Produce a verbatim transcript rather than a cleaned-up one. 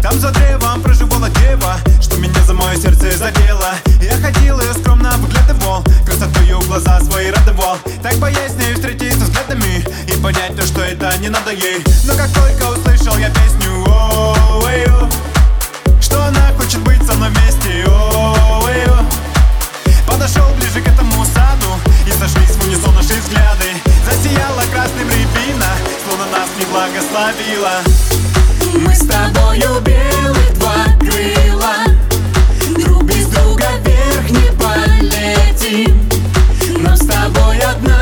Там за древом проживала дева, что меня за мое сердце задела. Я ходил и скромно выглядывал, красотою глаза свои радовал. Так боясь с ней встретиться взглядами и понять то, что это не надо ей. Но как только услышал я песню, о-эй-о, что она хочет быть со мной вместе, о-эй-о, подошел ближе к этому саду, и сошлись в унисон наши взгляды. Засияла красным рябина, словно нас не благословила. Мы с тобою белых два крыла, друг без друга вверх не полетим, нам с тобой одна